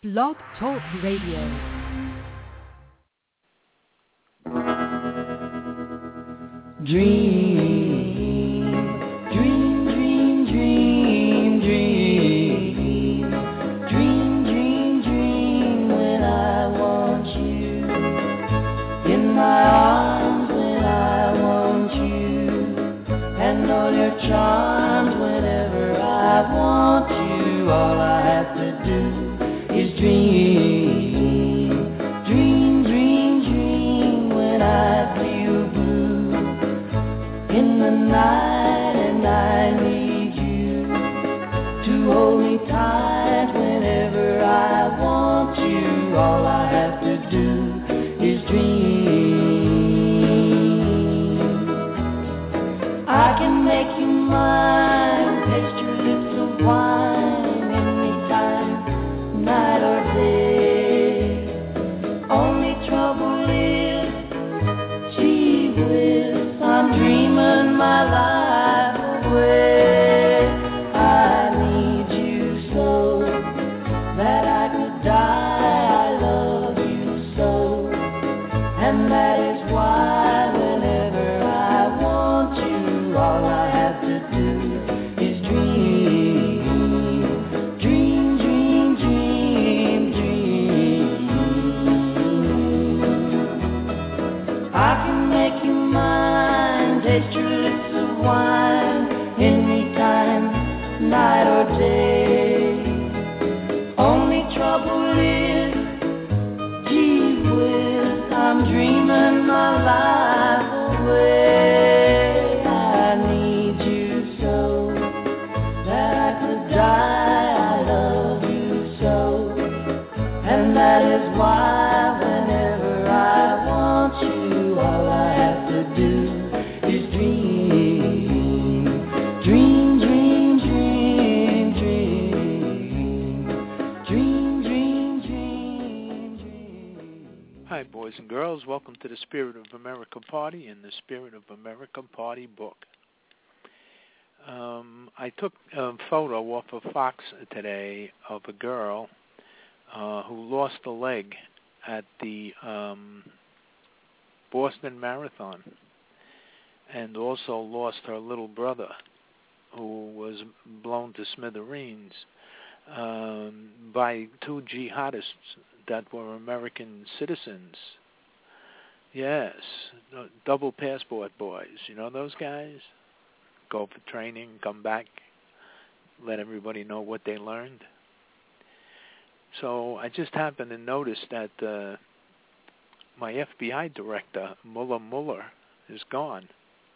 Blog Talk Radio. Dream, dream, dream, dream, dream. Dream, dream, dream when I want you. In my arms when I want you. And all your charms whenever I want you. All I have to do is dream. Dream, dream, dream when I feel blue in the night, and I need you to hold me tight whenever I want you. All I have to do is dream. I can make you mine, taste your lips of wine anytime, night or day. Only trouble is, gee whiz, I'm dreaming my life away. I need you so that I could die. I love you so, and that is why whenever I want you, all I have to do is dream. Dream, dream, dream, dream. I can make you mine, taste your lips of wine anytime, night or day. Only trouble is, gee whiz, I'm dreaming my life away. I need you so that I could die. I love you so, and that is why whenever I want you, all I have to do is dream. Dream, dream, dream, dream. Dream, dream, dream, dream. Hi, boys and girls. Welcome to the Spirit of America Party and the Spirit of America Party book. I took a photo off of Fox today of a girl who lost a leg at the Boston Marathon, and also lost her little brother, who was blown to smithereens by two jihadists that were American citizens. Yes, double passport boys. You know those guys? Go for training, come back, let everybody know what they learned. So I just happened to notice that my FBI director, Mullah Mueller, is gone.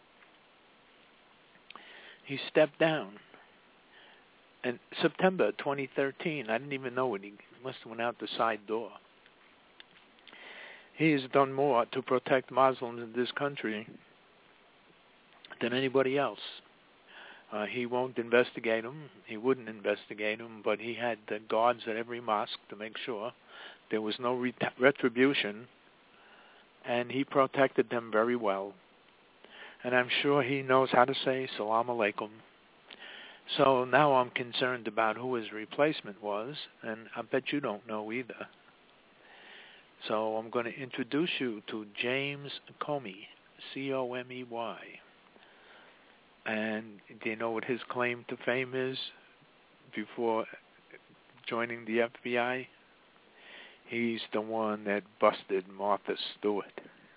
He stepped down. In September 2013, I didn't even know it. He must have went out the side door. He has done more to protect Muslims in this country than anybody else. He won't investigate them. He wouldn't investigate them, but he had the guards at every mosque to make sure there was no retribution, and he protected them very well. And I'm sure he knows how to say Salam Alaikum. So now I'm concerned about who his replacement was, and I bet you don't know either. So I'm going to introduce you to James Comey, C-O-M-E-Y. And do you know what his claim to fame is before joining the FBI? He's the one that busted Martha Stewart.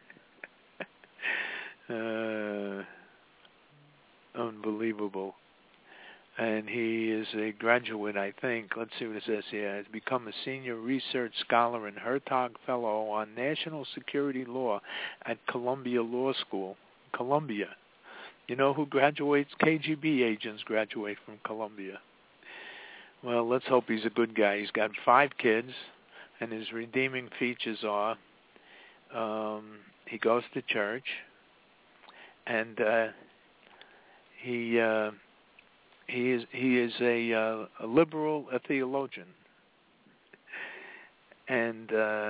Unbelievable. And he is a graduate, I think. Let's see what it says here. He's become a senior research scholar and Hertog Fellow on National Security Law at Columbia Law School. Columbia. You know who graduates? KGB agents graduate from Columbia. Well, let's hope he's a good guy. He's got 5 kids, and his redeeming features are he goes to church, and he is a liberal, a theologian, and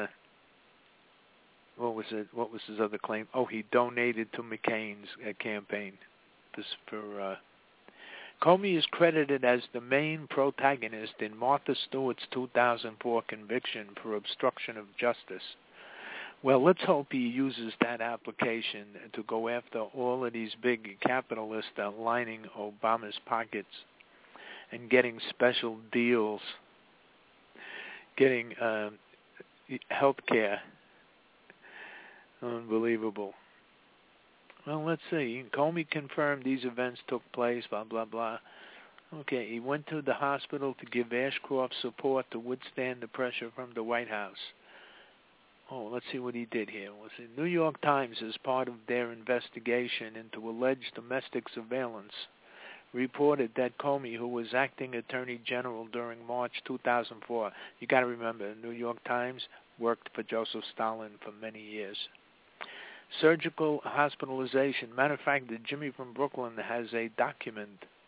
what was his other claim? Oh, he donated to McCain's campaign. Comey is credited as the main protagonist in Martha Stewart's 2004 conviction for obstruction of justice. Well, let's hope he uses that application to go after all of these big capitalists that are lining Obama's pockets and getting special deals, getting health care. Unbelievable. Well, let's see. Comey confirmed these events took place, blah, blah, blah. Okay, he went to the hospital to give Ashcroft support to withstand the pressure from the White House. Oh, let's see what he did here. Let's see. New York Times, as part of their investigation into alleged domestic surveillance, reported that Comey, who was acting Attorney General during March 2004, you got to remember, the New York Times worked for Joseph Stalin for many years. Surgical hospitalization. Matter of fact, the Jimmy from Brooklyn has a document,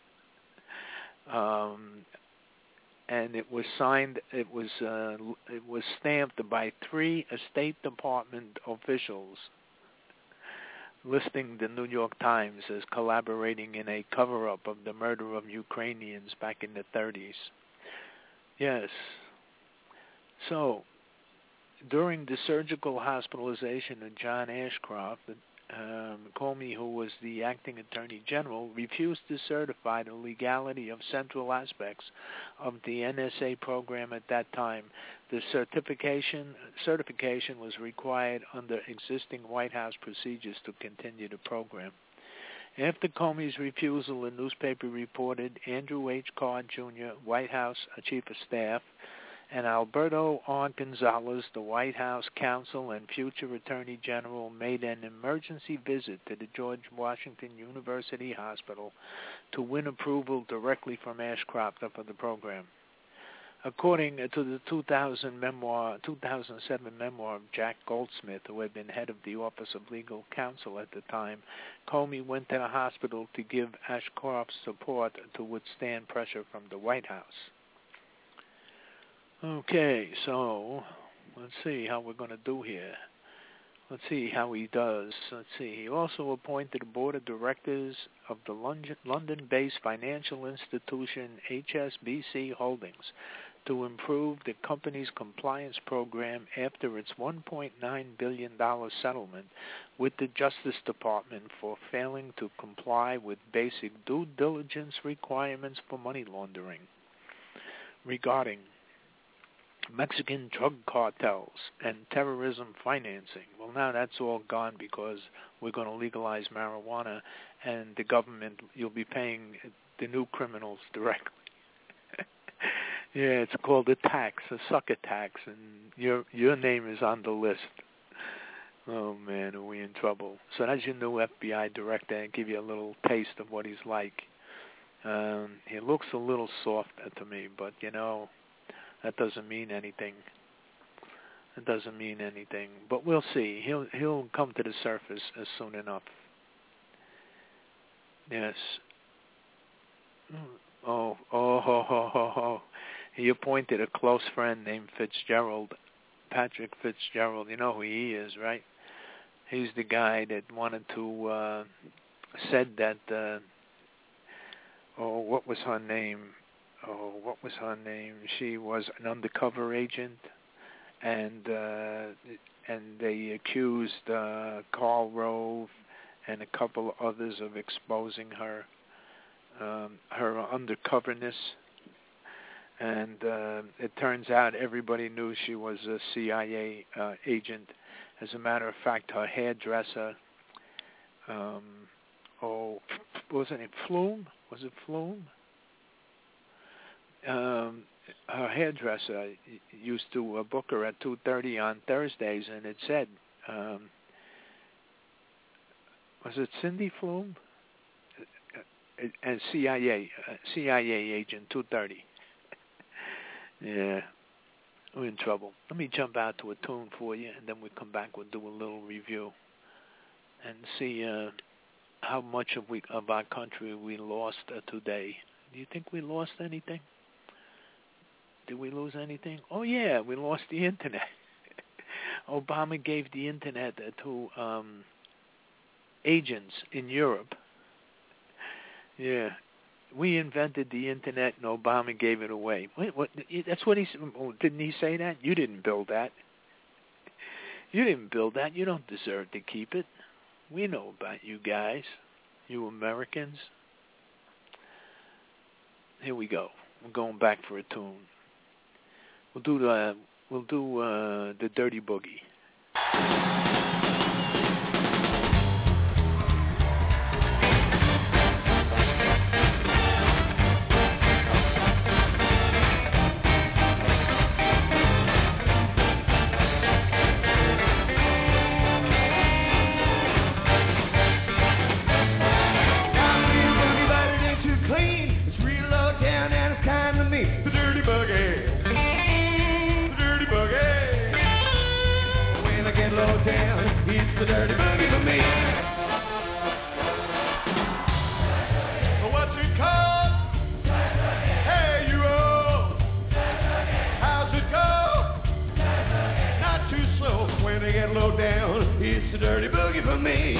and it was signed. It was stamped by 3 State Department officials, listing the New York Times as collaborating in a cover-up of the murder of Ukrainians back in the 30s. Yes. So, during the surgical hospitalization of John Ashcroft, Comey, who was the acting Attorney General, refused to certify the legality of central aspects of the NSA program at that time. The certification was required under existing White House procedures to continue the program. After Comey's refusal, the newspaper reported Andrew H. Card, Jr., White House Chief of Staff, and Alberto R. Gonzalez, the White House counsel and future Attorney General, made an emergency visit to the George Washington University Hospital to win approval directly from Ashcroft for the program. According to the 2007 memoir of Jack Goldsmith, who had been head of the Office of Legal Counsel at the time, Comey went to the hospital to give Ashcroft support to withstand pressure from the White House. Okay, so let's see how we're going to do here. Let's see how he does. Let's see. He also appointed a board of directors of the London-based financial institution HSBC Holdings to improve the company's compliance program after its $1.9 billion settlement with the Justice Department for failing to comply with basic due diligence requirements for money laundering regarding Mexican drug cartels and terrorism financing. Well, now that's all gone because we're going to legalize marijuana, and the government, you'll be paying the new criminals directly. Yeah, it's called a tax, a sucker tax, and your name is on the list. Oh, man, are we in trouble. So that's your new FBI director, and give you a little taste of what he's like. He looks a little soft to me, but, you know, that doesn't mean anything. It doesn't mean anything. But we'll see. He'll come to the surface as soon enough. Yes. Oh. He appointed a close friend named Fitzgerald, Patrick Fitzgerald. You know who he is, right? He's the guy that wanted to, said that, what was her name? She was an undercover agent, and they accused Karl Rove and a couple others of exposing her undercoverness. And it turns out everybody knew she was a CIA agent. As a matter of fact, her hairdresser, wasn't it Flume? Was it Flume? Her hairdresser used to book her at 2:30 on Thursdays, and it said, was it Cindy Flume? And CIA agent, 2:30. Yeah, we're in trouble. Let me jump out to a tune for you, and then we come back. We'll do a little review and see how much of our country we lost today. Do you think we lost anything? Did we lose anything? Oh, yeah, we lost the Internet. Obama gave the Internet to agents in Europe. Yeah, we invented the internet and Obama gave it away. What? That's what he said. Didn't he say that? You didn't build that. You didn't build that. You don't deserve to keep it. We know about you guys, you Americans. Here we go. We're going back for a tune. We'll do the Dirty Boogie. The dirty boogie for me. What's it called? Hey, you all. How's it go? Not too slow when they get low down. It's the dirty boogie for me.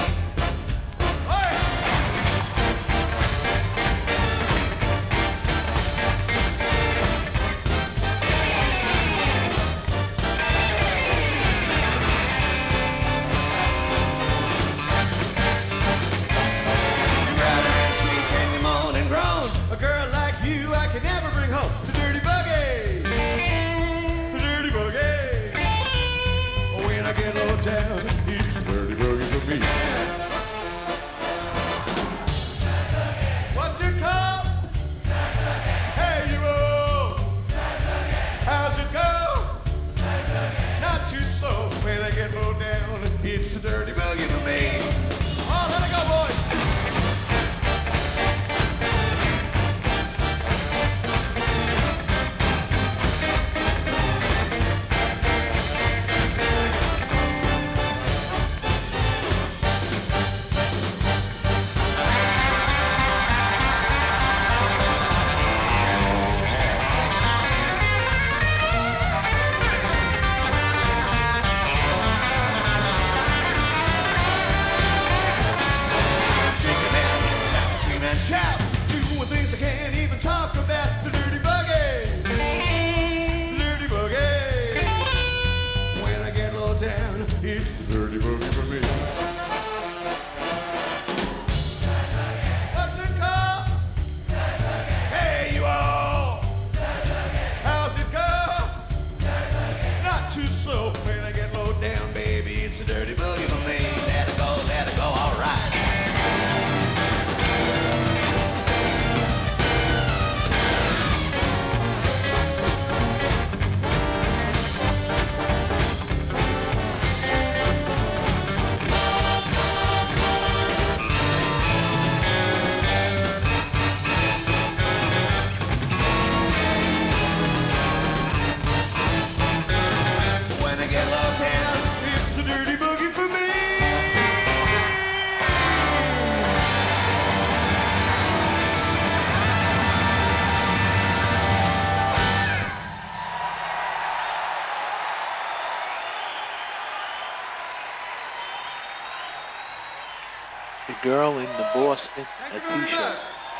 Girl in the Boston T-shirt.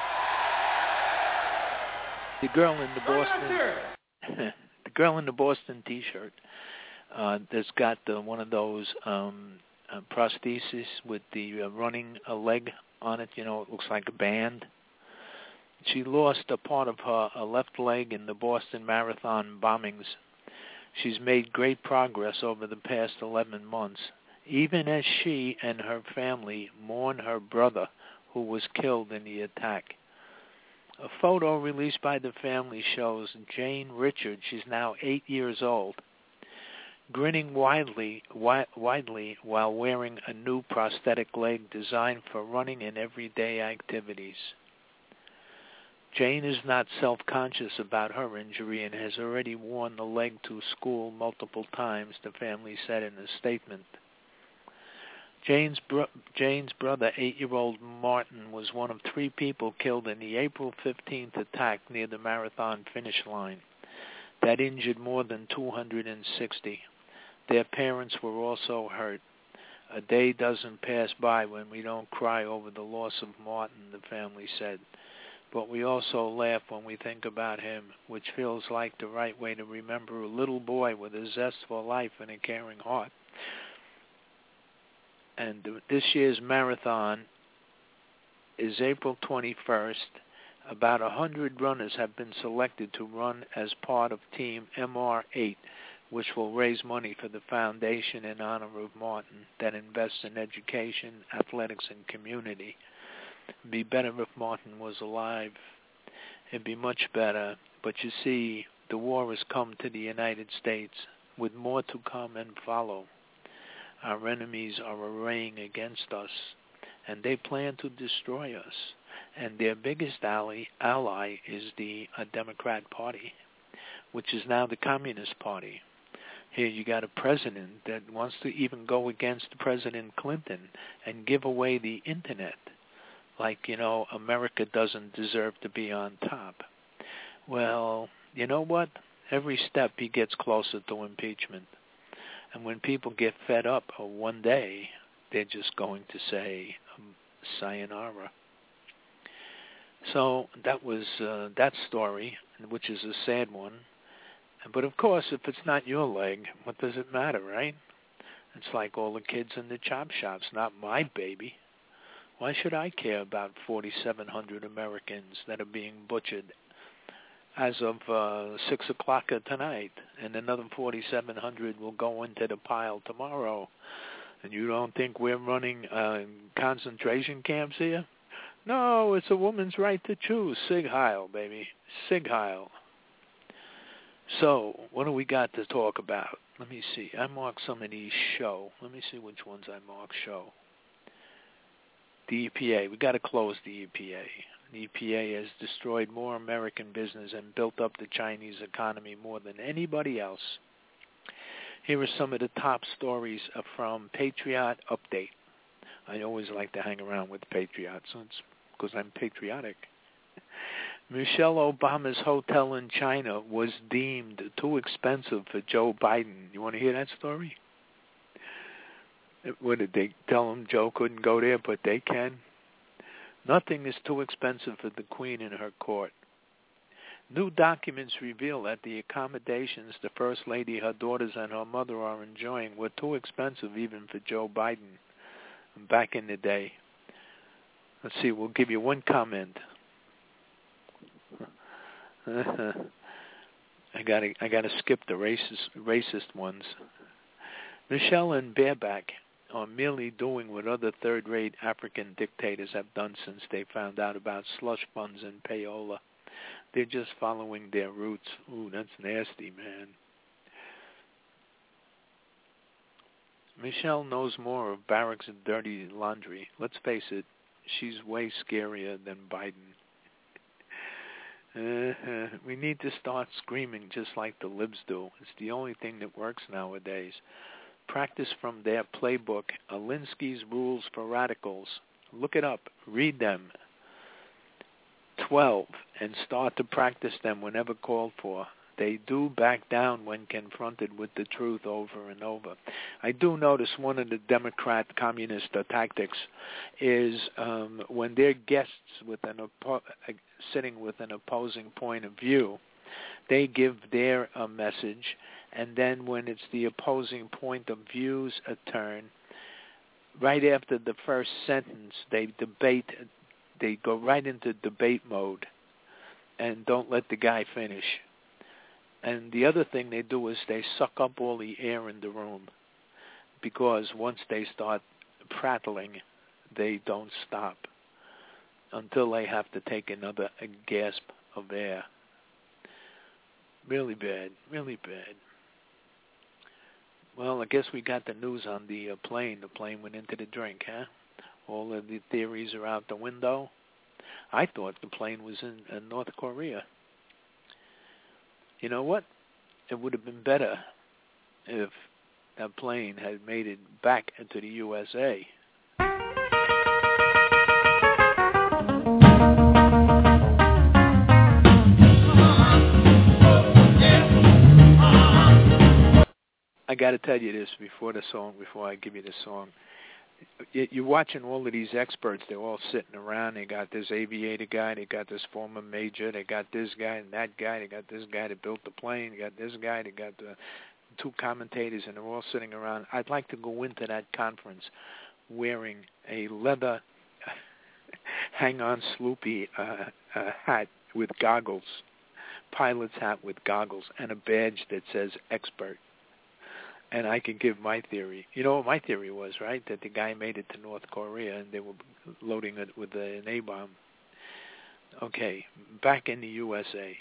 The girl in the Boston. The girl in the Boston T-shirt. That's got one of those prostheses with the running a leg on it. You know, it looks like a band. She lost a part of her left leg in the Boston Marathon bombings. She's made great progress over the past 11 months. Even as she and her family mourn her brother who was killed in the attack. A photo released by the family shows Jane Richards, she's now 8 years old, grinning widely while wearing a new prosthetic leg designed for running and everyday activities. Jane is not self-conscious about her injury and has already worn the leg to school multiple times, the family said in a statement. Jane's brother, 8-year-old Martin, was one of 3 people killed in the April 15th attack near the marathon finish line that injured more than 260. Their parents were also hurt. A day doesn't pass by when we don't cry over the loss of Martin, the family said. but we also laugh when we think about him, which feels like the right way to remember a little boy with a zest for life and a caring heart. And this year's marathon is April 21st. About 100 runners have been selected to run as part of Team MR8, which will raise money for the foundation in honor of Martin that invests in education, athletics, and community. It'd be better if Martin was alive. It'd be much better. But you see, the war has come to the United States, with more to come and follow. Our enemies are arraying against us, and they plan to destroy us. And their biggest ally is the Democrat Party, which is now the Communist Party. Here you got a president that wants to even go against President Clinton and give away the Internet. Like, America doesn't deserve to be on top. Well, you know what? Every step he gets closer to impeachment. And when people get fed up one day, they're just going to say sayonara. So that was that story, which is a sad one. But of course, if it's not your leg, what does it matter, right? It's like all the kids in the chop shops, not my baby. Why should I care about 4,700 Americans that are being butchered as of 6 o'clock tonight, and another 4,700 will go into the pile tomorrow? And you don't think we're running concentration camps here? No, it's a woman's right to choose. Sig Heil, baby. Sig Heil. So, what do we got to talk about? Let me see. I marked some of these show. Let me see which ones I marked show. The EPA. We got to close the EPA. The EPA has destroyed more American business and built up the Chinese economy more than anybody else. Here are some of the top stories from Patriot Update. I always like to hang around with Patriots because I'm patriotic. Michelle Obama's hotel in China was deemed too expensive for Joe Biden. You want to hear that story? What did they tell him? Joe couldn't go there, but they can. Nothing is too expensive for the Queen in her court. New documents reveal that the accommodations the First Lady, her daughters, and her mother are enjoying were too expensive even for Joe Biden back in the day. Let's see, we'll give you one comment. I gotta skip the racist ones. Michelle and Baerbock are merely doing what other third-rate African dictators have done since they found out about slush funds and payola. They're just following their roots. Ooh, that's nasty, man. Michelle knows more of Barack's dirty laundry. Let's face it, she's way scarier than Biden. We need to start screaming just like the libs do. It's the only thing that works nowadays. Practice from their playbook, Alinsky's Rules for Radicals. Look it up. Read them. 12, and start to practice them whenever called for. They do back down when confronted with the truth over and over. I do notice one of the Democrat communist tactics is when they're guests with sitting with an opposing point of view, they give their message, and then when it's the opposing point of view's turn, right after the first sentence, they go right into debate mode and don't let the guy finish. And the other thing they do is they suck up all the air in the room, because once they start prattling, they don't stop until they have to take another gasp of air. Really bad, really bad. Well, I guess we got the news on the plane. The plane went into the drink, huh? All of the theories are out the window. I thought the plane was in North Korea. You know what? It would have been better if that plane had made it back into the USA. I got to tell you this before I give you the song. you're watching all of these experts. They're all sitting around. They got this aviator guy. They got this former major. They got this guy and that guy. They got this guy that built the plane. They got this guy. They got the two commentators, and they're all sitting around. I'd like to go into that conference wearing a leather hang-on sloopy hat with goggles, pilot's hat with goggles, and a badge that says expert. And I can give my theory. You know what my theory was, right? That the guy made it to North Korea and they were loading it with an A-bomb. Okay, back in the USA.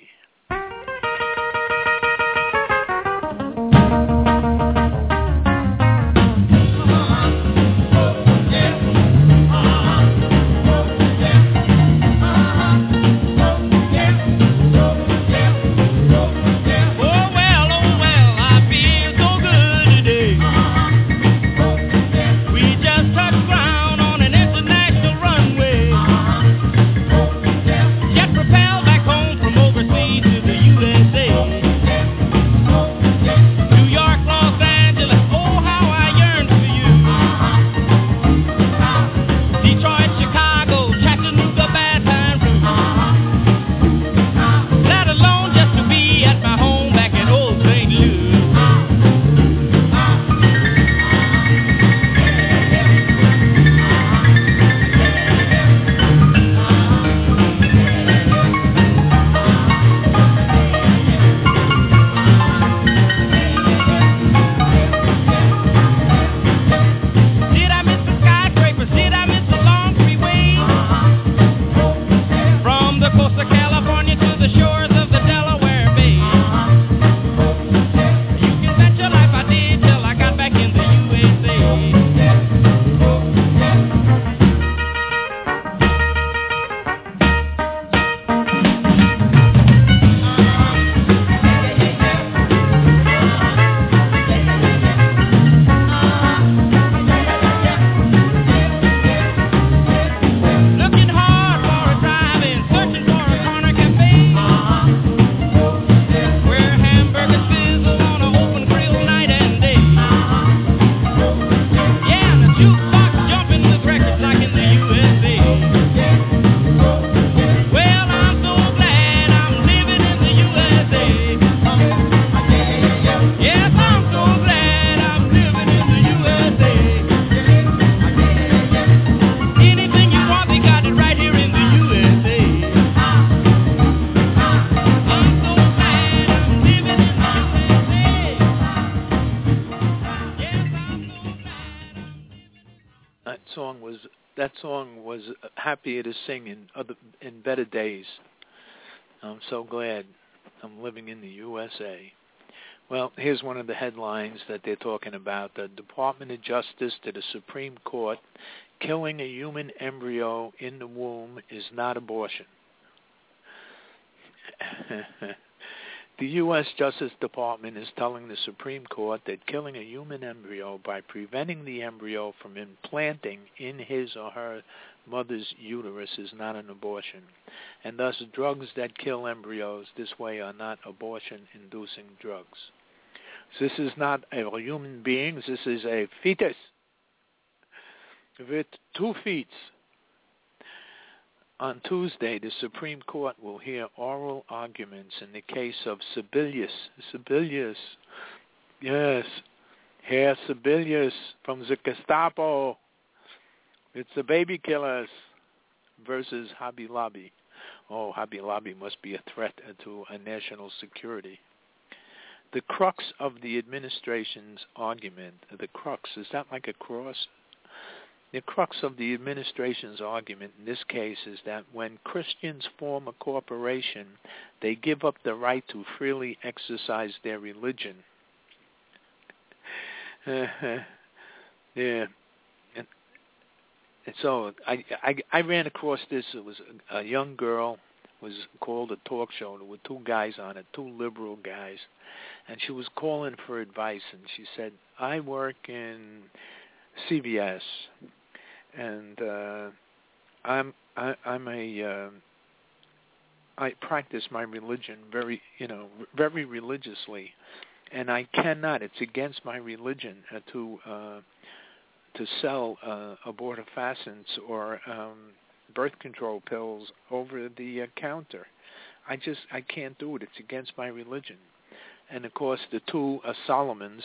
That song was happier to sing in better days. I'm so glad I'm living in the USA. Well, here's one of the headlines that they're talking about. The Department of Justice to the Supreme Court, killing a human embryo in the womb is not abortion. The U.S. Justice Department is telling the Supreme Court that killing a human embryo by preventing the embryo from implanting in his or her mother's uterus is not an abortion, and thus drugs that kill embryos this way are not abortion-inducing drugs. This is not a human being, this is a fetus with 2 feet. On Tuesday, the Supreme Court will hear oral arguments in the case of Sebelius. Yes, Herr Sebelius from the Gestapo. It's the baby killers versus Hobby Lobby. Oh, Hobby Lobby must be a threat to national security. The crux of the administration's argument, the crux, is that like a cross? The crux of the administration's argument in this case is that when Christians form a corporation, they give up the right to freely exercise their religion. Yeah. And so I ran across this. It was a young girl, was called a talk show. There were 2 guys on it, 2 liberal guys. And she was calling for advice, and she said, I work in CVS, and I practice my religion very religiously, and I cannot. It's against my religion to sell abortifacients or birth control pills over the counter. I can't do it. It's against my religion. And of course, the two Solomons,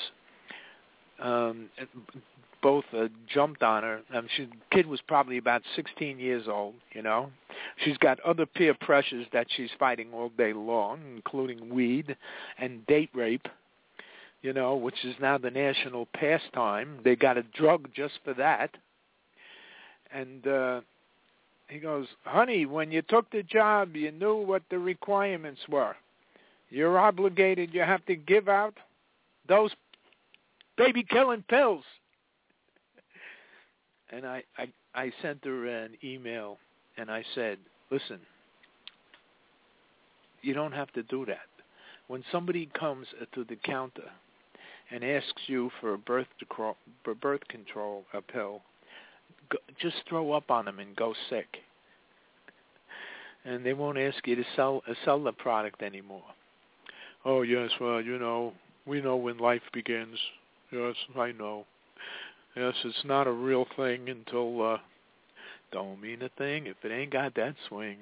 both jumped on her. The kid was probably about 16 years old, you know. She's got other peer pressures that she's fighting all day long, including weed and date rape, you know, which is now the national pastime. They got a drug just for that. And he goes, honey, when you took the job, you knew what the requirements were. You're obligated. You have to give out those baby-killing pills. And I sent her an email, and I said, listen, you don't have to do that. When somebody comes to the counter and asks you for a birth control pill, just throw up on them and go sick. And they won't ask you to sell the product anymore. Oh, yes, well, you know, we know when life begins. Yes, I know. Yes, it's not a real thing until, don't mean a thing if it ain't got that swing.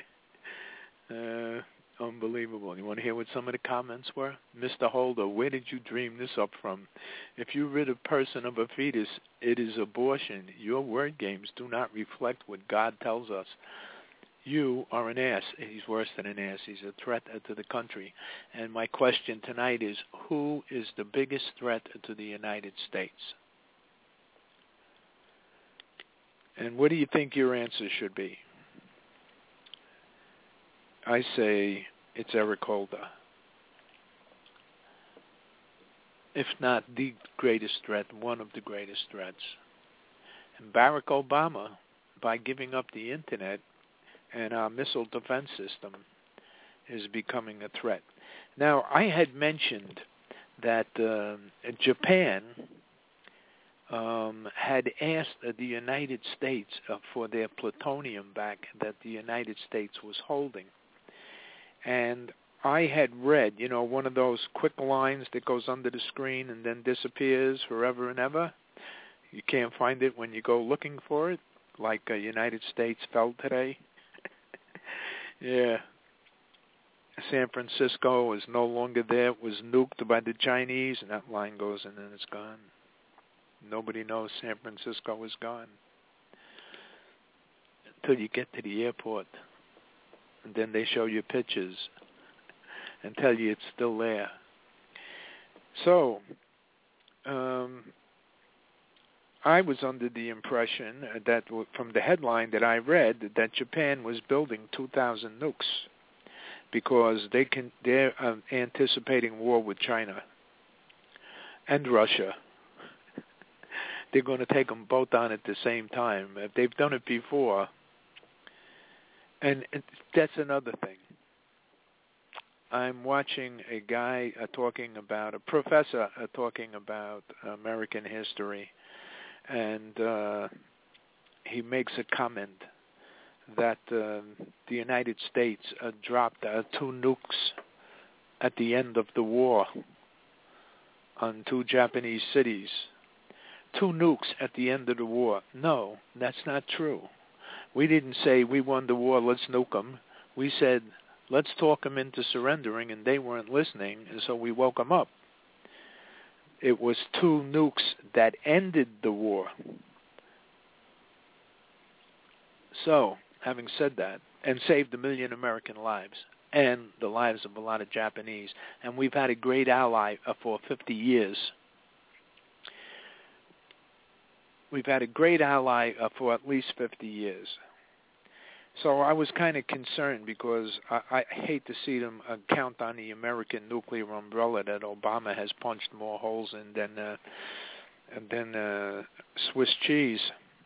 Unbelievable. You want to hear what some of the comments were? Mr. Holder, where did you dream this up from? If you rid a person of a fetus, it is abortion. Your word games do not reflect what God tells us. You are an ass. He's worse than an ass. He's a threat to the country. And my question tonight is, who is the biggest threat to the United States? And what do you think your answer should be? I say it's Eric Holder. If not the greatest threat, one of the greatest threats. And Barack Obama, by giving up the Internet and our missile defense system, is becoming a threat. Now, I had mentioned that Japan had asked the United States for their plutonium back that the United States was holding. And I had read, you know, one of those quick lines that goes under the screen and then disappears forever and ever. You can't find it when you go looking for it, like United States fell today. Yeah. San Francisco is no longer there. It was nuked by the Chinese, and that line goes and then it's gone. Nobody knows San Francisco is gone until you get to the airport. And then they show you pictures and tell you it's still there. So, I was under the impression that from the headline that I read that Japan was building 2,000 nukes because they're anticipating war with China and Russia. They're going to take them both on at the same time. They've done it before. And that's another thing. I'm watching a guy a professor talking about American history, and he makes a comment that the United States dropped 2 nukes at the end of the war on 2 Japanese cities. 2 nukes at the end of the war. No, that's not true. We didn't say we won the war, let's nuke them. We said, let's talk them into surrendering, and they weren't listening, and so we woke them up. It was 2 nukes that ended the war. So, having said that, and saved 1 million American lives, and the lives of a lot of Japanese, and we've had a great ally for 50 years. We've had a great ally for at least 50 years. So I was kind of concerned because I hate to see them count on the American nuclear umbrella that Obama has punched more holes in than Swiss cheese.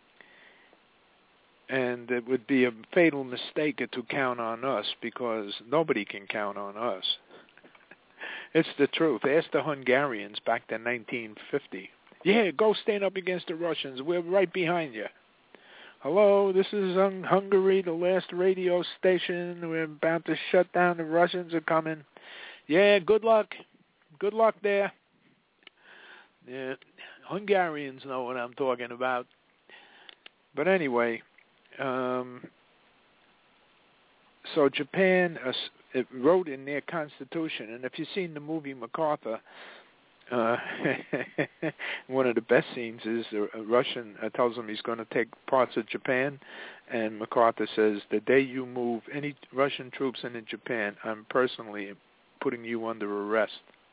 And it would be a fatal mistake to count on us because nobody can count on us. It's the truth. Ask the Hungarians back to 1950. Yeah, go stand up against the Russians. We're right behind you. Hello, this is Hungary, the last radio station. We're about to shut down. The Russians are coming. Yeah, good luck. Good luck there. Yeah, Hungarians know what I'm talking about. But anyway, so Japan it wrote in their constitution, and if you've seen the movie MacArthur, one of the best scenes is a Russian tells him he's going to take parts of Japan, and MacArthur says, the day you move any Russian troops into Japan, I'm personally putting you under arrest.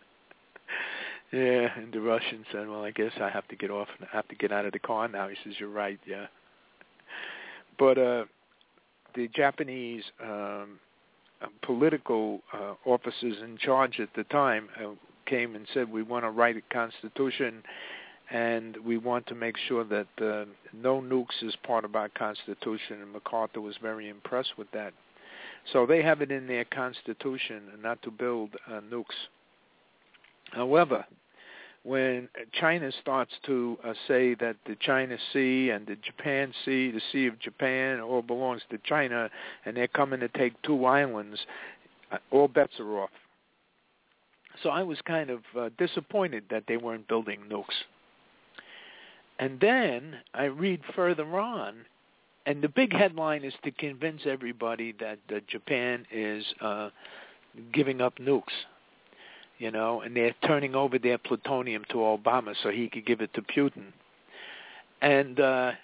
Yeah, and the Russian said, well, I guess I have to get off, I have to get out of the car now. He says, you're right, yeah. But the Japanese political officers in charge at the time came and said, we want to write a constitution, and we want to make sure that no nukes is part of our constitution, and MacArthur was very impressed with that. So they have it in their constitution not to build nukes. However, when China starts to say that the China Sea and the Japan Sea, the Sea of Japan, all belongs to China, and they're coming to take 2 islands, all bets are off. So I was kind of disappointed that they weren't building nukes. And then I read further on, and the big headline is to convince everybody that Japan is giving up nukes. You know, and they're turning over their plutonium to Obama so he could give it to Putin. And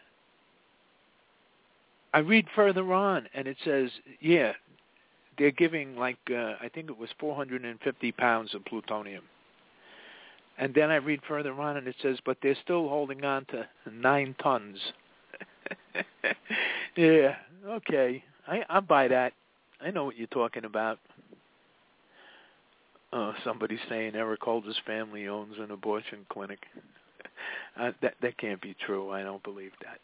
I read further on, and it says, yeah, they're giving I think it was 450 pounds of plutonium. And then I read further on, and it says, but they're still holding on to 9 tons. Yeah, okay, I buy that. I know what you're talking about. Somebody's saying Eric Holder's family owns an abortion clinic. That can't be true. I don't believe that.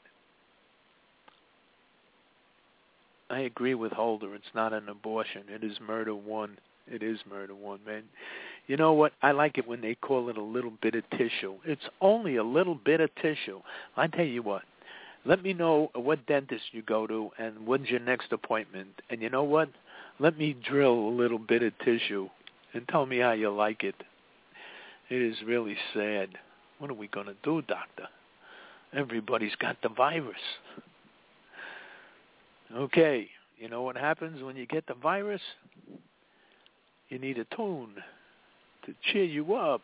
I agree with Holder. It's not an abortion. It is murder one. It is murder one, man. You know what? I like it when they call it a little bit of tissue. It's only a little bit of tissue. I tell you what. Let me know what dentist you go to and when's your next appointment. And you know what? Let me drill a little bit of tissue. And tell me how you like it. It is really sad. What are we going to do, doctor? Everybody's got the virus. Okay, you know what happens when you get the virus? You need a tune to cheer you up.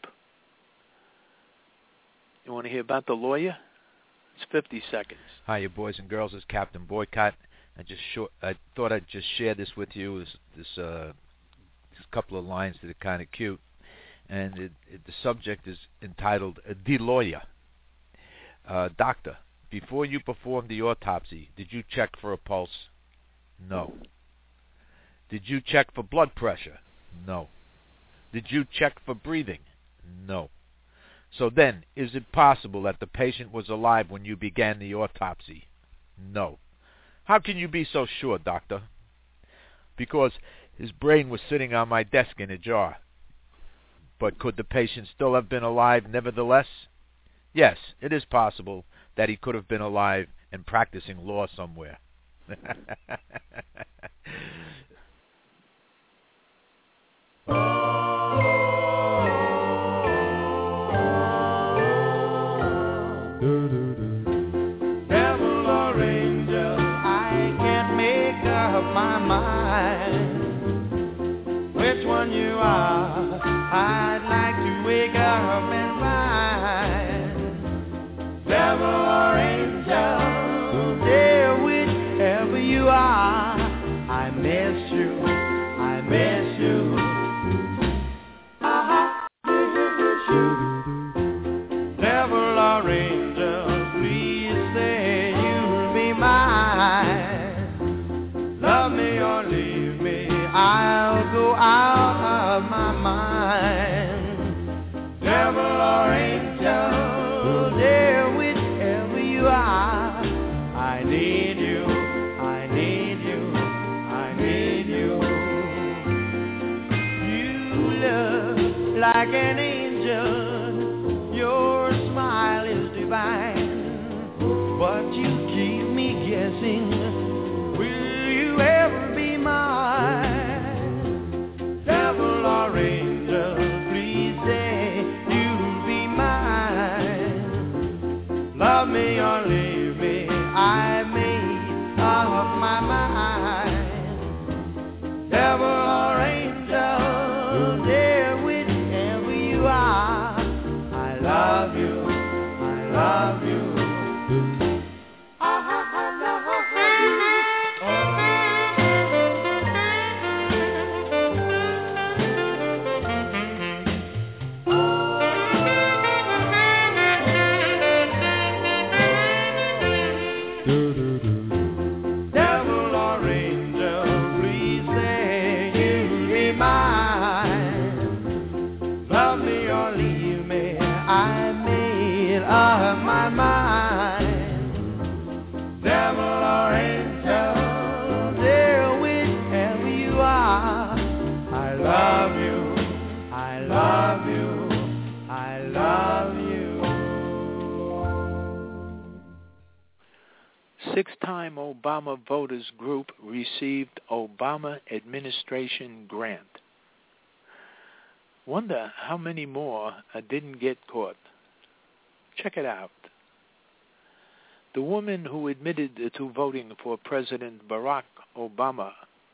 You want to hear about the lawyer? It's 50 seconds. Hi, you boys and girls. It's Captain Boycott. I thought I'd just share this with you. This couple of lines that are kind of cute, and the subject is entitled "The Lawyer." Doctor, before you performed the autopsy, did you check for a pulse? No. Did you check for blood pressure? No. Did you check for breathing? No. So then, is it possible that the patient was alive when you began the autopsy? No. How can you be so sure, doctor? Because his brain was sitting on my desk in a jar. But could the patient still have been alive nevertheless? Yes, it is possible that he could have been alive and practicing law somewhere. Devil or angel, I can't make up my mind which one you are. I'd like to wake up and find. Devil or angel, dear, whichever you are, I miss you, I miss you. I miss you. Devil or angel, please say you'll be mine. Love me or leave me, I'll go out of my mind. me or leave me, I made up my mind. Devil or angel, dear, whichever you are, I love you, I love you. My mind, devil or angel, dear, whichever you are, I love you, I love you, I love you. Six-time Obama voters group received Obama administration grant. Wonder how many more didn't get caught. Check it out. The woman who admitted to voting for President Barack Obama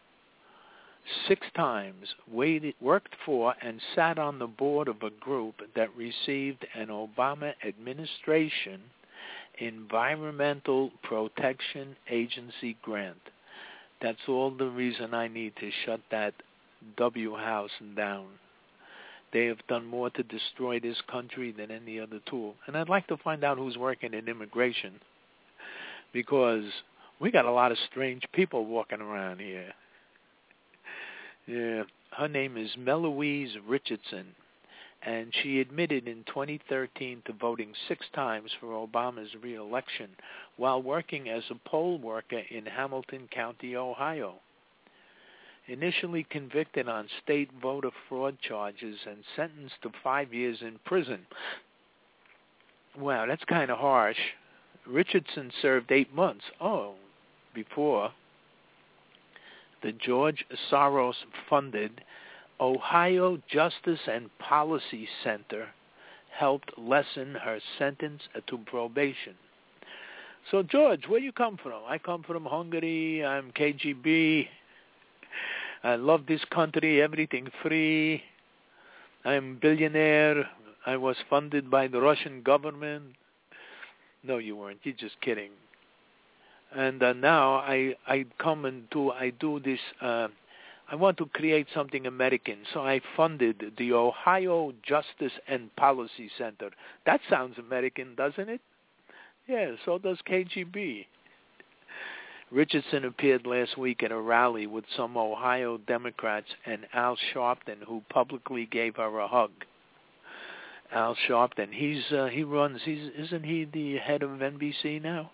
6 times worked for and sat on the board of a group that received an Obama administration Environmental Protection Agency grant. That's all the reason I need to shut that W House down. They have done more to destroy this country than any other tool. And I'd like to find out who's working in immigration, because we got a lot of strange people walking around here. Yeah, her name is Meloise Richardson, and she admitted in 2013 to voting 6 times for Obama's re-election while working as a poll worker in Hamilton County, Ohio. Initially convicted on state voter fraud charges and sentenced to 5 years in prison. Wow, that's kind of harsh. Richardson served 8 months, before the George Soros-funded Ohio Justice and Policy Center helped lessen her sentence to probation. So, George, where you come from? I come from Hungary. I'm KGB. I love this country, everything free. I'm a billionaire. I was funded by the Russian government. No, you weren't. You're just kidding. And now I do this. I want to create something American, so I funded the Ohio Justice and Policy Center. That sounds American, doesn't it? Yeah, so does KGB. Richardson appeared last week at a rally with some Ohio Democrats and Al Sharpton, who publicly gave her a hug. Al Sharpton, isn't he the head of NBC now?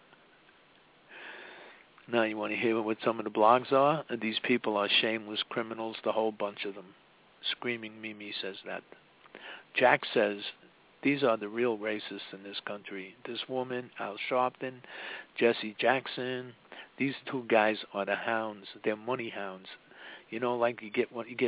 Now you want to hear what some of the blogs are? These people are shameless criminals, the whole bunch of them. Screaming Mimi says that. Jack says, these are the real racists in this country. This woman, Al Sharpton, Jesse Jackson, these 2 guys are the hounds. They're money hounds. You know, like you get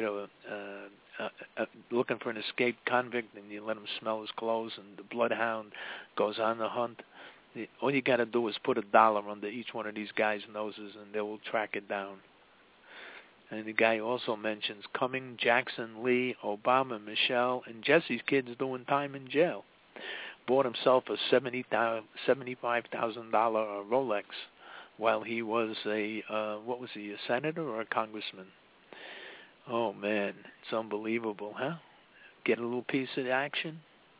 looking for an escaped convict, and you let him smell his clothes, and the bloodhound goes on the hunt. All you got to do is put $1 under each one of these guys' noses, and they will track it down. And the guy also mentions Cumming, Jackson, Lee, Obama, Michelle, and Jesse's kids doing time in jail. Bought himself a $75,000 Rolex while he was a senator or a congressman? Oh, man, it's unbelievable, huh? Get a little piece of action.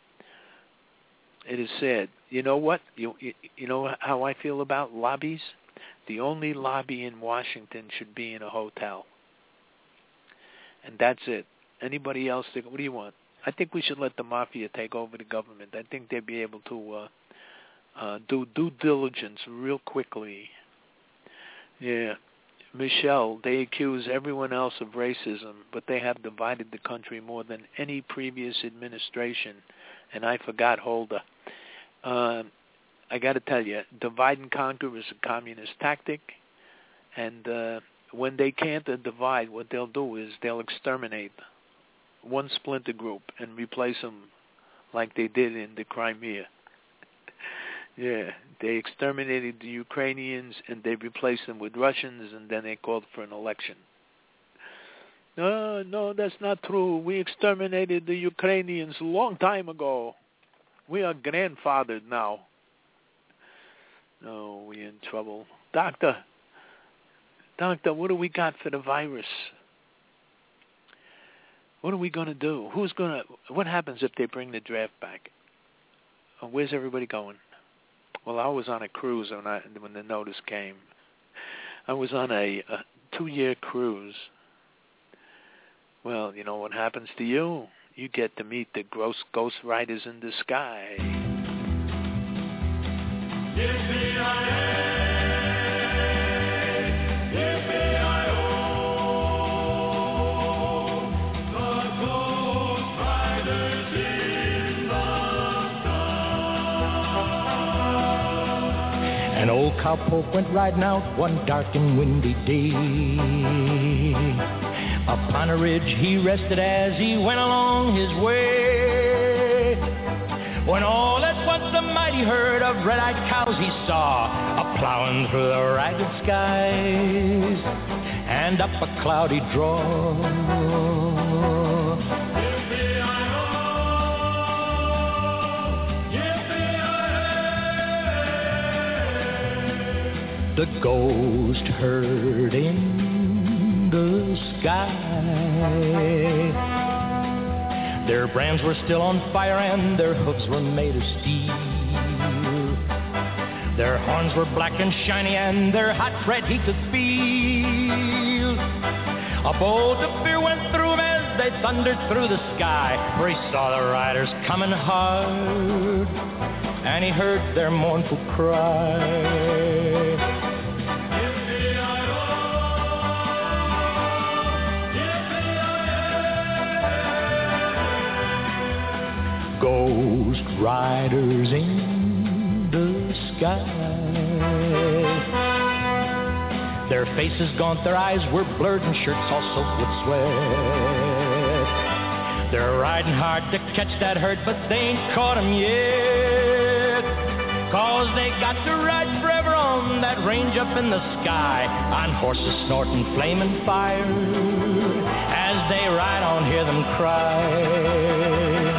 It is sad. You know what? You know how I feel about lobbies? The only lobby in Washington should be in a hotel. And that's it. Anybody else think, what do you want? I think we should let the mafia take over the government. I think they'd be able to do due diligence real quickly. Yeah. Michelle, they accuse everyone else of racism, but they have divided the country more than any previous administration. And I forgot Holder. I got to tell you, divide and conquer is a communist tactic. And when they can't divide, what they'll do is they'll exterminate one splinter group and replace them like they did in the Crimea. Yeah, they exterminated the Ukrainians and they replaced them with Russians, and then they called for an election. No, that's not true. We exterminated the Ukrainians a long time ago. We are grandfathered now. Oh, we're in trouble. Doctor, what do we got for the virus? What are we going to do? What happens if they bring the draft back? Where's everybody going? Well, I was on a cruise when the notice came. I was on a 2-year cruise. Well, you know what happens to you? You get to meet the gross ghost riders in the sky. An old cowpoke went riding out one dark and windy day. Upon a ridge he rested as he went along his way. When all at once the mighty herd of red-eyed cows he saw a-plowing through the ragged skies and up a cloudy draw. The ghost herd in the sky. Their brands were still on fire and their hooves were made of steel. Their horns were black and shiny and their hot breath he could feel. A bolt of fear went through him as they thundered through the sky, for he saw the riders coming hard and he heard their mournful cry. Ghost riders in the sky. Their faces gaunt, their eyes were blurred, and shirts all soaked with sweat. They're riding hard to catch that herd, but they ain't caught 'em yet. 'Cause they got to ride forever on that range up in the sky, on horses snorting flaming fire. As they ride on, hear them cry.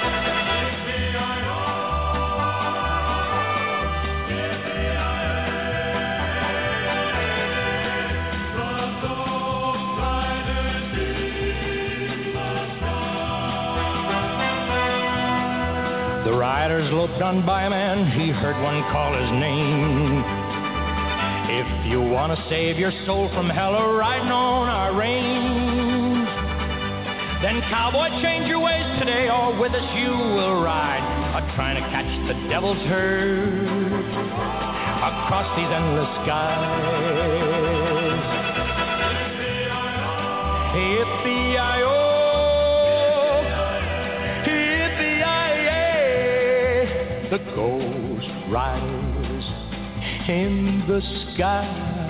The riders loped on by a man, he heard one call his name. If you want to save your soul from hell or riding on our range, then cowboy, change your ways today, or with us you will ride, trying to catch the devil's herd across these endless skies. Yippee-yi-oh. The ghost riders in the sky.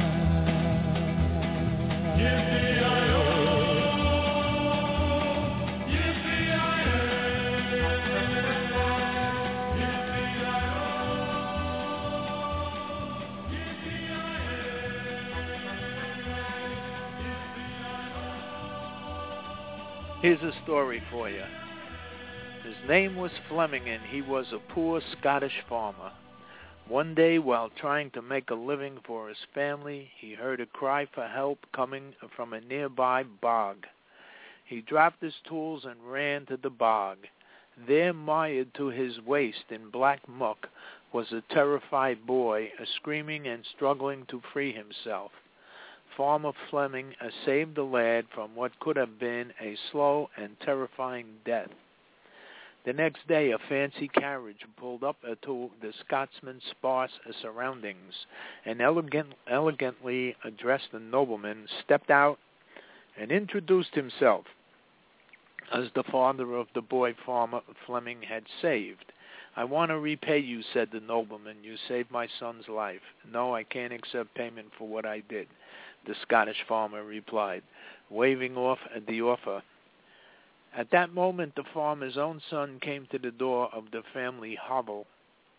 Here's a story for you. His name was Fleming, and he was a poor Scottish farmer. One day, while trying to make a living for his family, he heard a cry for help coming from a nearby bog. He dropped his tools and ran to the bog. There, mired to his waist in black muck, was a terrified boy, screaming and struggling to free himself. Farmer Fleming saved the lad from what could have been a slow and terrifying death. The next day, a fancy carriage pulled up to the Scotsman's sparse surroundings. An elegantly dressed nobleman stepped out and introduced himself as the father of the boy farmer Fleming had saved. "I want to repay you," said the nobleman. "You saved my son's life." "No, I can't accept payment for what I did," the Scottish farmer replied, waving off the offer. At that moment, the farmer's own son came to the door of the family hovel.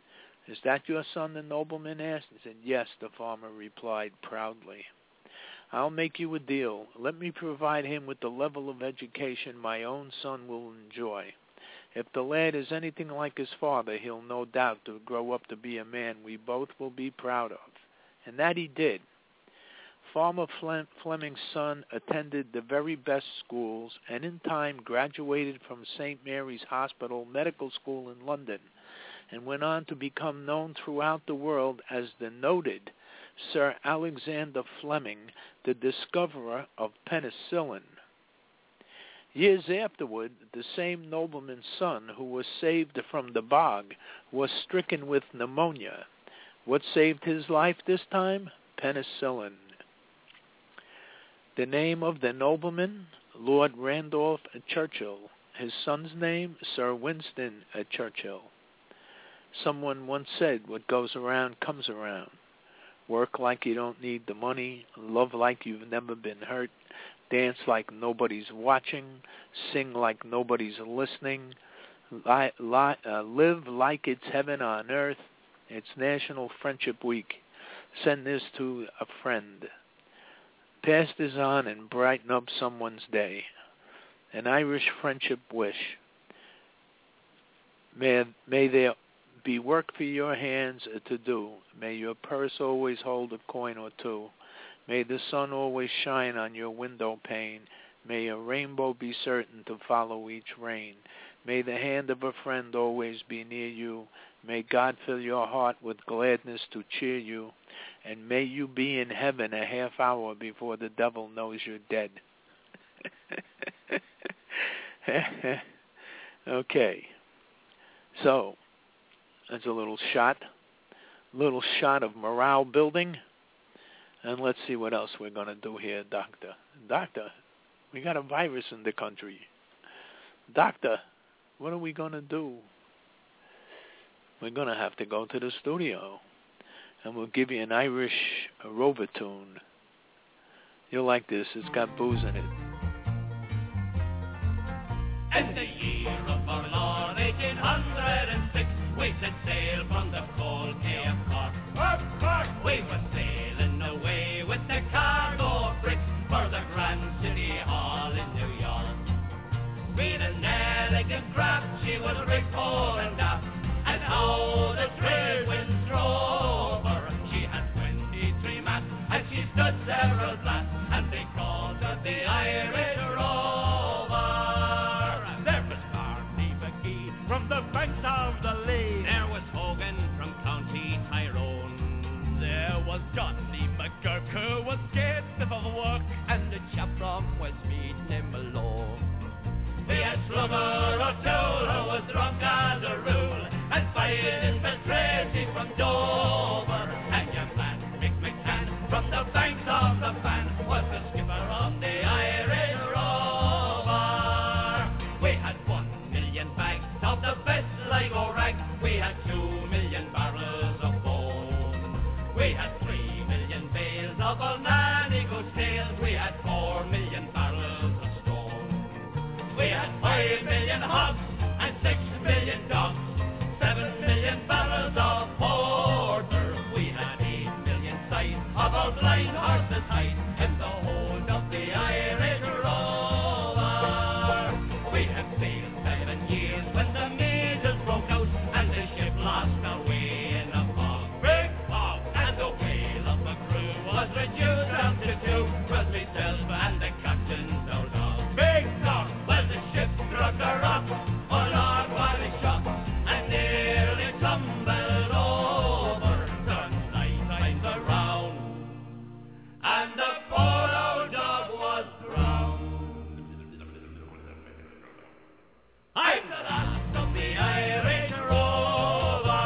"Is that your son?" the nobleman asked. He said, "Yes," the farmer replied proudly. "I'll make you a deal. Let me provide him with the level of education my own son will enjoy. If the lad is anything like his father, he'll no doubt to grow up to be a man we both will be proud of." And that he did. Farmer Fleming's son attended the very best schools and in time graduated from St. Mary's Hospital Medical School in London and went on to become known throughout the world as the noted Sir Alexander Fleming, the discoverer of penicillin. Years afterward, the same nobleman's son who was saved from the bog was stricken with pneumonia. What saved his life this time? Penicillin. The name of the nobleman, Lord Randolph Churchill. His son's name, Sir Winston Churchill. Someone once said, "What goes around comes around." Work like you don't need the money, love like you've never been hurt, dance like nobody's watching, sing like nobody's listening, live like it's heaven on earth. It's National Friendship Week. Send this to a friend. Pass this on and brighten up someone's day. An Irish friendship wish. May there be work for your hands to do. May your purse always hold a coin or two. May the sun always shine on your window pane. May a rainbow be certain to follow each rain. May the hand of a friend always be near you. May God fill your heart with gladness to cheer you. And may you be in heaven a half hour before the devil knows you're dead. Okay. So, that's a little shot of morale building. And let's see what else we're going to do here, Doctor. Doctor, we got a virus in the country. Doctor, what are we going to do? We're going to have to go to the studio. And we'll give you an Irish Rover tune. You'll like this. It's got booze in it. In the year of our Lord 1806, we set sail from the cold Bay of Cork. We were sailing away with the cargo of bricks for the Grand City Hall in New York. Being an elegant craft, she was rigged fore and aft, and how the trade winds drove her. She had 23 masts, and she stood several flat, and they called her the Irish Rover. There was Barney McGee from the banks of the Lee. There was Hogan from County Tyrone. There was Johnny McGurk, who was scared stiff of work, and the chap from Westmeath named Malone. We had Slugger O'Toole, who was drunk as a rule, and fighting for Tracy from Dover. And young man Mick McCann from the banks of the Fan was the skipper of the Irish Rover. We had 1 million bags of the best Ligo rag. We had 2 million barrels of bone. We had 3 million bales of Balnani goose tails. We had 4 million barrels of stone. We had 5 million hogs and 6 million dogs. 7 million barrels of porter. We had 8 million sides of our blind horses' hide in the hold of the Irish Rover. We had sailed 7 years when the measles broke out, and the ship lost her way in a fog. Big fog, and the whale of the crew was reduced down to 2. 'Twas myself and the captain's old dog. Big dog, well the ship struck a rock. Oh Lord, what a shock! And nearly tumbled over, turned 9 times around, and the poor old dog was drowned. I'm the last of the Irish Rover.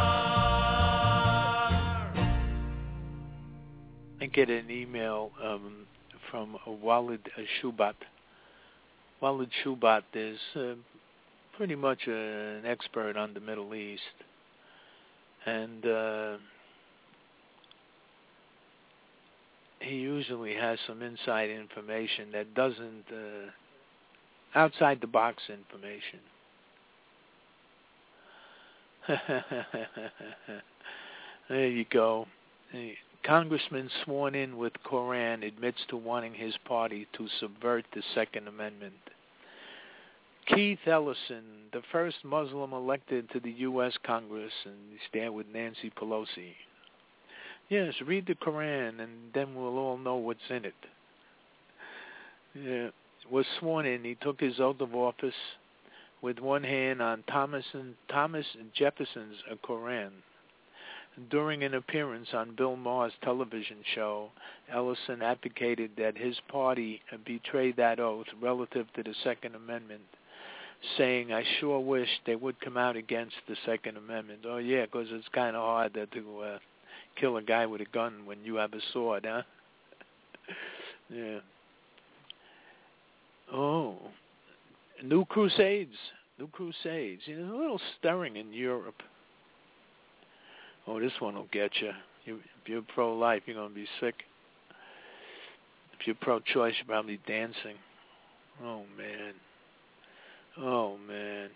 I get an email from Walid Shubat. Walid Shubat is pretty much an expert on the Middle East, and he usually has some inside information that doesn't outside the box information. There you go. Congressman sworn in with Koran admits to wanting his party to subvert the Second Amendment. Keith Ellison, the first Muslim elected to the U.S. Congress, and he's there with Nancy Pelosi. Yes, read the Koran, and then we'll all know what's in it. Yeah, was sworn in. He took his oath of office with one hand on Thomas Jefferson's Koran. During an appearance on Bill Maher's television show, Ellison advocated that his party betrayed that oath relative to the Second Amendment, saying, "I sure wish they would come out against the Second Amendment." Oh, yeah, because it's kind of hard to kill a guy with a gun when you have a sword, huh? Yeah. Oh, New Crusades. You know, a little stirring in Europe. Oh, this one will get you. If you're pro-life, you're going to be sick. If you're pro-choice, you're probably dancing. Oh, man.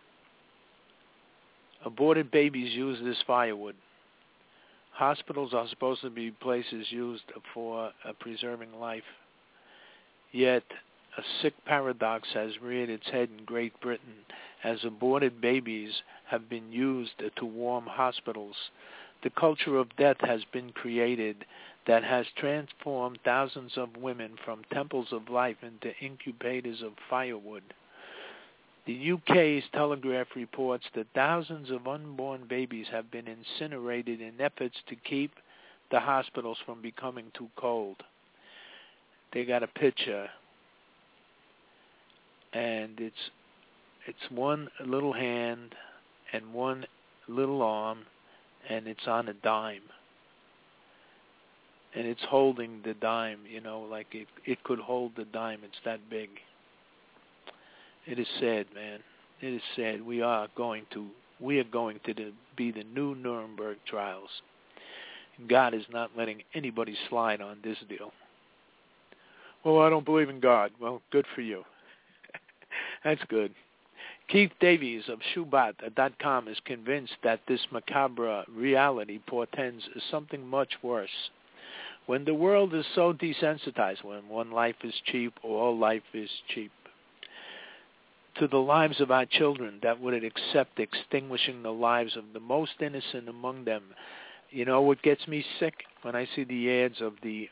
Aborted babies used as firewood. Hospitals are supposed to be places used for preserving life. Yet, a sick paradox has reared its head in Great Britain as aborted babies have been used to warm hospitals. The culture of death has been created that has transformed thousands of women from temples of life into incubators of firewood. The UK's Telegraph reports that thousands of unborn babies have been incinerated in efforts to keep the hospitals from becoming too cold. They got a picture, and it's one little hand and one little arm, and it's on a dime. And it's holding the dime, you know, like it could hold the dime. It's that big. It is sad, man. It is sad. We are going to be the new Nuremberg trials. God is not letting anybody slide on this deal. Well, I don't believe in God. Well, good for you. That's good. Keith Davies of Shubat.com is convinced that this macabre reality portends something much worse. When the world is so desensitized, when one life is cheap, all life is cheap. To the lives of our children that would accept extinguishing the lives of the most innocent among them. You know what gets me sick? When I see the ads of the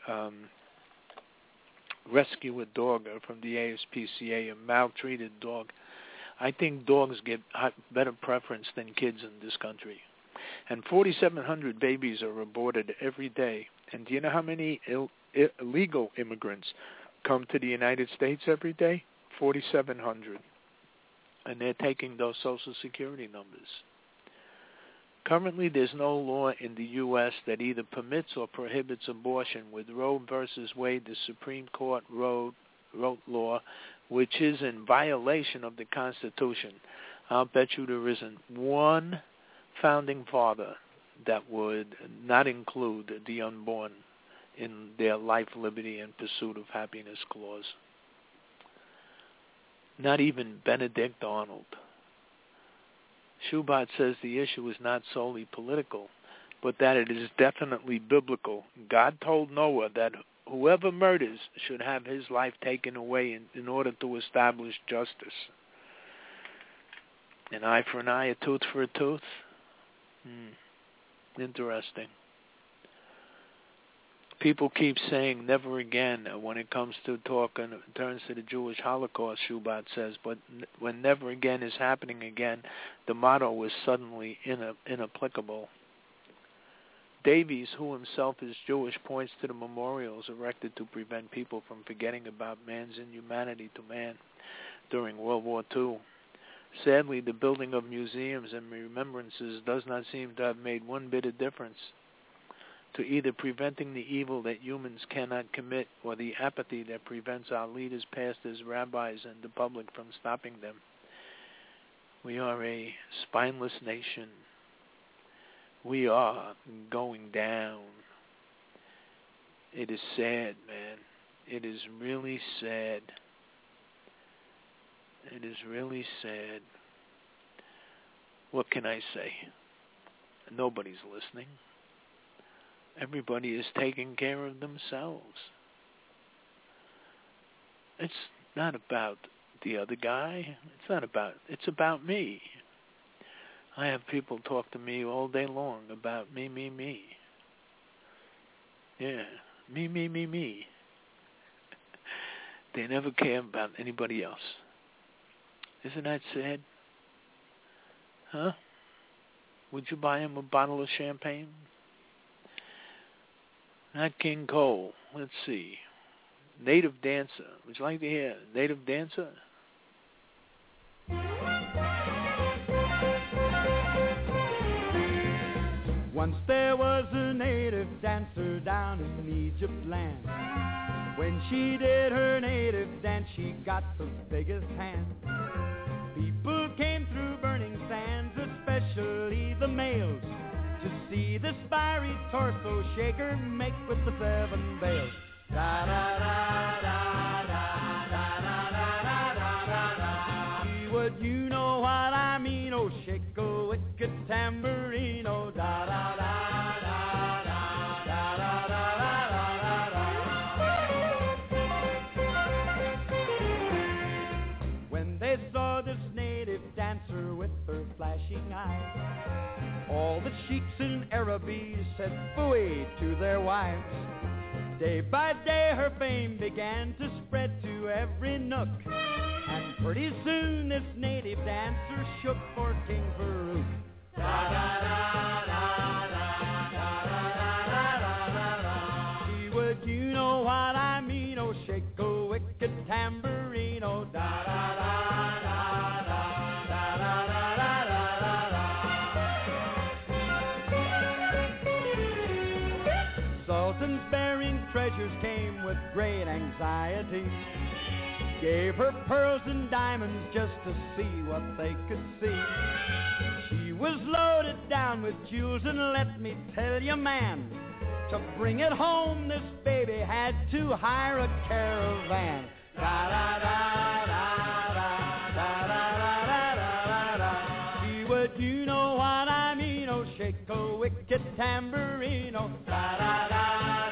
rescue a dog from the ASPCA, a maltreated dog. I think dogs get better preference than kids in this country. And 4,700 babies are aborted every day. And do you know how many illegal immigrants come to the United States every day? 4,700. And they're taking those Social Security numbers. Currently, there's no law in the U.S. that either permits or prohibits abortion, with Roe versus Wade, the Supreme Court wrote law, which is in violation of the Constitution. I'll bet you there isn't one founding father that would not include the unborn in their life, liberty, and pursuit of happiness clause. Not even Benedict Arnold. Shubat says the issue is not solely political, but that it is definitely biblical. God told Noah that whoever murders should have his life taken away in order to establish justice. An eye for an eye, a tooth for a tooth? Interesting. People keep saying never again when it comes to talk and it turns to the Jewish Holocaust, Shubat says, but when never again is happening again, the motto is suddenly inapplicable. Davies, who himself is Jewish, points to the memorials erected to prevent people from forgetting about man's inhumanity to man during World War II. Sadly, the building of museums and remembrances does not seem to have made one bit of difference to either preventing the evil that humans cannot commit or the apathy that prevents our leaders, pastors, rabbis, and the public from stopping them. We are a spineless nation. We are going down. It is sad, man. It is really sad. It is really sad. What can I say? Nobody's listening. Everybody is taking care of themselves. It's not about the other guy. It's about me. I have people talk to me all day long about me. Yeah, me. They never care about anybody else. Isn't that sad? Huh? Would you buy him a bottle of champagne? Nat King Cole. Let's see. Native Dancer. Would you like to hear Native Dancer? Once there was a native dancer down in Egypt land. When she did her native dance, she got the biggest hand. People came through burning sands, especially the males, to see this fiery torso shaker make with the 7 bells. Da da da da da da da da da da. See what you know what I mean? Oh, shake a wicked tambourine. Oh, da da da da da da da da da. When they saw this native dancer with her flashing eyes, all the sheiks and Arabis said phooey to their wives. Day by day her fame began to spread to every nook, and pretty soon this native dancer shook for King Farouk. Da da da da da da da da da. See what you know what I mean? Oh, shake a wicked tambourine. Oh, da da da da da da da da da da. Sultans bearing treasures came with great anxiety, gave her pearls and diamonds just to see what they could see. She was loaded down with jewels, and let me tell you, man, to bring it home this baby had to hire a caravan. Da da da da da da da da da da. See what you know what I mean? Oh, shake a wicked tambourine. Oh, da da da.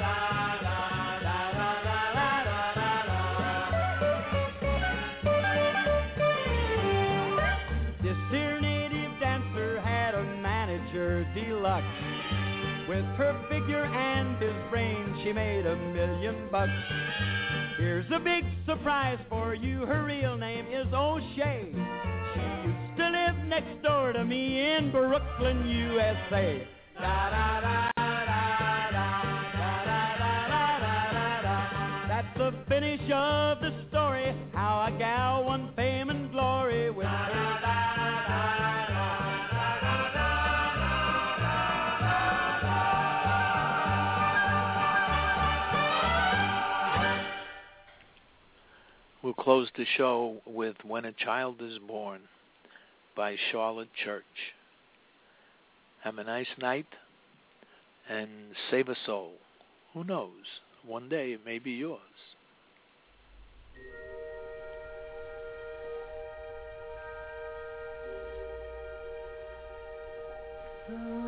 Deluxe. With her figure and his brain, she made $1 million. Here's a big surprise for you. Her real name is O'Shea. She used to live next door to me in Brooklyn, USA. Da da da da da da da da da da. That's the finish of the story. How a gal won fame and glory with her. We'll close the show with When a Child is Born by Charlotte Church. Have a nice night and save a soul. Who knows? One day it may be yours. Oh.